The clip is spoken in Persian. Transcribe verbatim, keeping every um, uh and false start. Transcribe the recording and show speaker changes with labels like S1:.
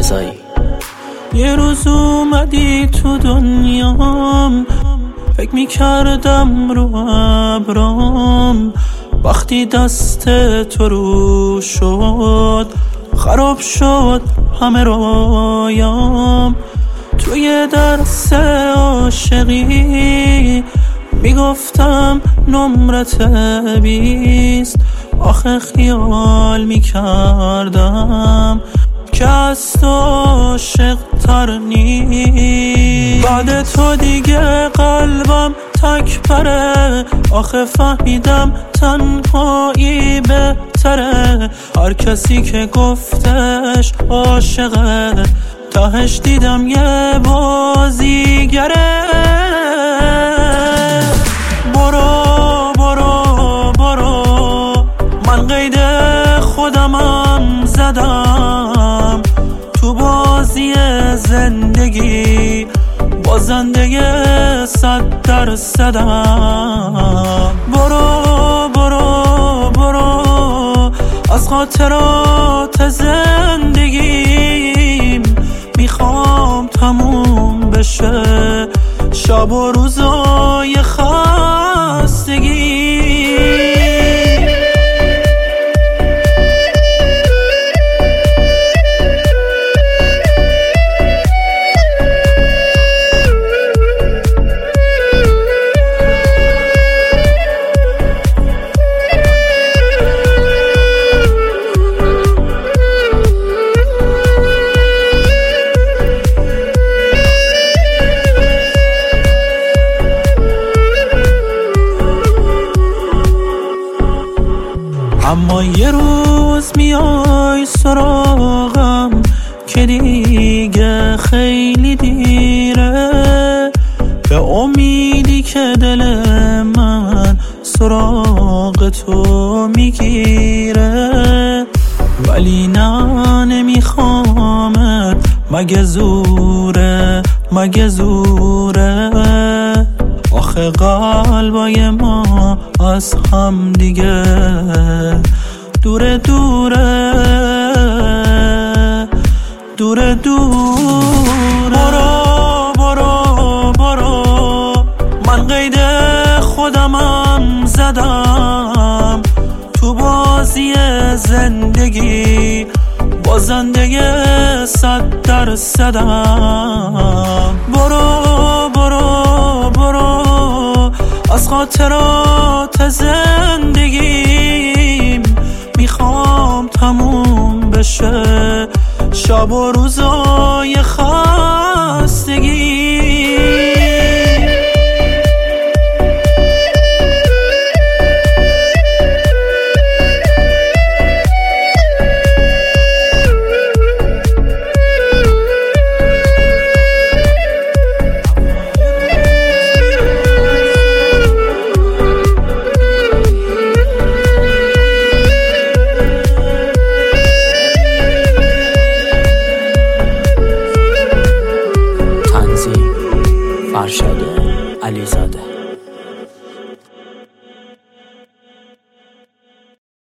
S1: رضایی.
S2: یه روز اومدی تو دنیام، فکر میکردم رو ابرام، وقتی دست تو رو شد خراب شد همه رویام. توی درس عاشقی میگفتم نمرت بیست، آخه خیال میکردم که از تو عاشق تر نیست. بعد تو دیگه قلبم تک پره، آخه فهمیدم تنهایی بهتره. هر کسی که گفتش عاشقه، تهش دیدم یه بازیگره. برو برو برو، من قید خودمم زدم تو بازی زندگی، بازنده صد درصدم. برو برو برو، از خاطرات زندگیم میخوام تموم بشه شب و روزای خستگی. اما یه روز میای سراغم که دیگه خیلی دیره، به امیدی که دل من سراغ تو میگیره. ولی نه نمیخوامت، مگه زوره مگه زوره. آخه قلبای ما از هم دیگه دوره دوره دوره دوره. برو برو برو، من قید خودمم زدم تو بازی زندگی، بازنده صد درصدم. برو برو برو، از خاطرات زندگیم میخوام تموم بشه شب و روزای خستگی.